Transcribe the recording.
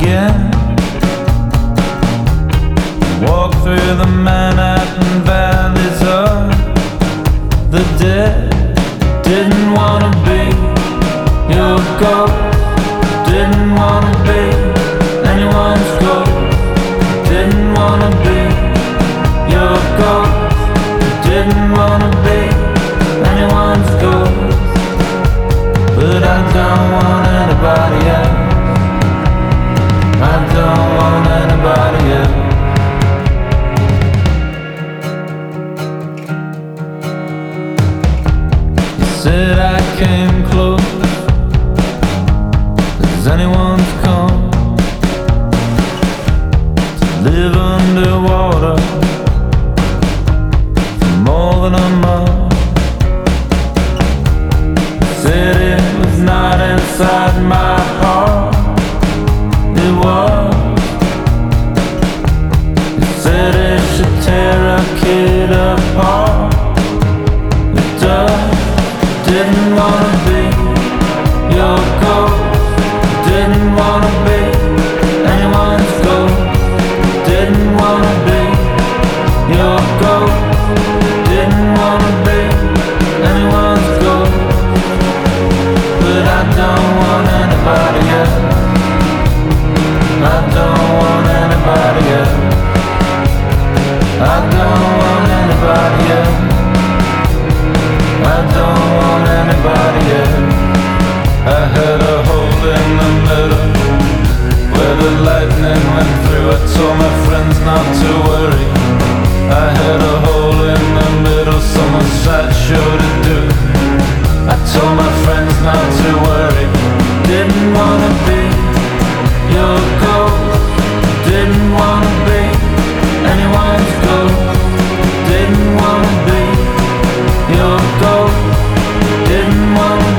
again. Walk through the Manhattan valleys of the dead. Didn't wanna be your ghost. Didn't wanna be anyone's ghost. Didn't wanna be your ghost. Didn't wanna be anyone's ghost. But I don't want anybody else. I don't want anybody else. You said I came close as anyone's come to live underwater for more than a month. Said it was not inside my heart. It was. You said it should tear a kid apart. It does. Didn't wanna be your ghost. Didn't wanna be anyone's ghost. Didn't wanna be your ghost. Didn't wanna be anyone's ghost. But I don't want anybody else. I don't want anybody else. I don't want anybody else. I don't want anybody else. I had a hole in the middle where the lightning went through. I told my friends not to worry. I had a hole in the middle, so much I sure to do. I told my friends not to worry. Didn't wanna be your ghost. Didn't wanna be anyone's ghost. Didn't wanna be your ghost. Didn't wanna